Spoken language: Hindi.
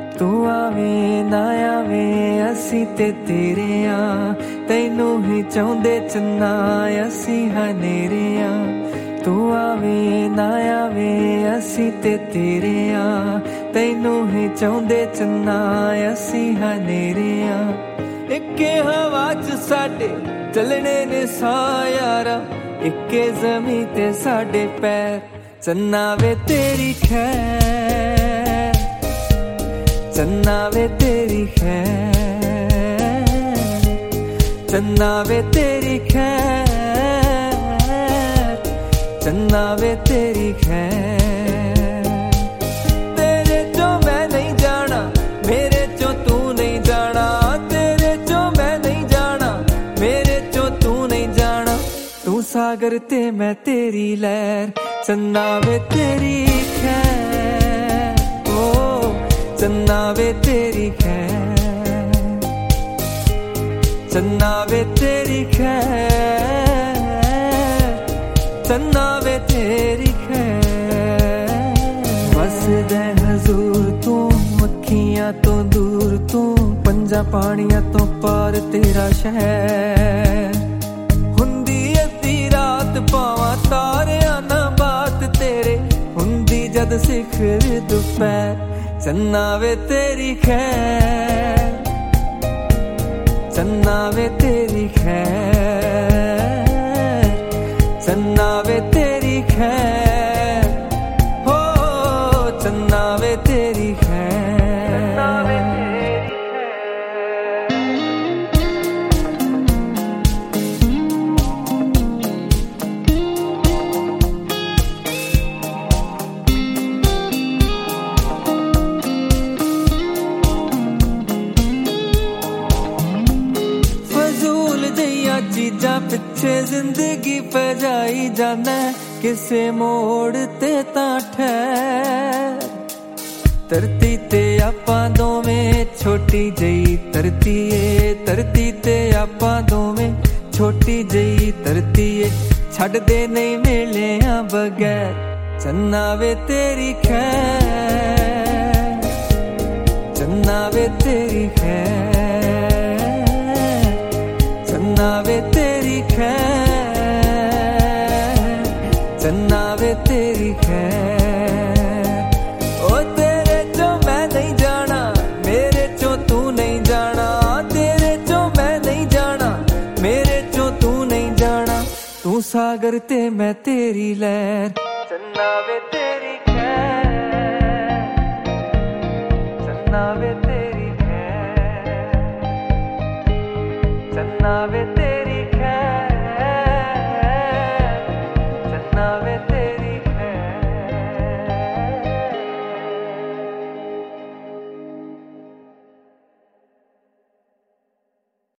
तू आवे ना आवे असी ते तेरे आ तैनू ही चाहुंदे चन्ना असी हनेरे आ तू आवे ना आवे असी ते तेरे आ तैनू ही चाहुंदे चन्ना असी हनेरे आ इक्के हवा च साडे चलने ने सा यारा इक्के ज़मीं ते साडे पैर चन्ना वे तेरी खैर चन्ना वे तेरी खैर चन्ना वे तेरी खैर चन्ना वे तेरी खैर तेरे चो मैं नहीं जाना मेरे चो तू नहीं जाना तेरे चो मैं नहीं जाना मेरे चो तू नहीं जाना तू सागर ते मैं तेरी लहर चन्ना वे तेरी खैर ओ चन्ना वे तेरी खैर चन्ना वे तेरी खैर चन्ना वे तेरी खैर वसदे हजूर तू अखियां तो दूर तू पंजा पानियां तो पार तेरा शहर हुंदी अद्धी रात पावां तारियां ना बात तेरे हुंदी जद सिखर दोपहर चन्ना वे तेरी खैर चन्ना वे तेरी खैर चन्ना वे तेरी खैर हो चन्ना वे तेरी खैर चीजा पिछे जिंदगी पे जाई जाना किसे मोड़ ते तां ठहर धरती ते आपां दोवें छोटी जई धरती ते आपां दोवें छोटी जई धरती छड़ दे नहीं मिलिया बगैर चन्ना वे तेरी खैर चन्ना वे तेरी खैर चन्ना वे तेरी खैर चन्ना वे तेरी खैर ओ तेरे चो मैं नहीं जाना मेरे चो तू नहीं जाना तेरे चो मैं नहीं जाना मेरे चो तू नहीं जाना तू सागर ते मैं तेरी लहर चन्ना वे तेरी खैर चन्ना वे तेरी खैर चन्ना वे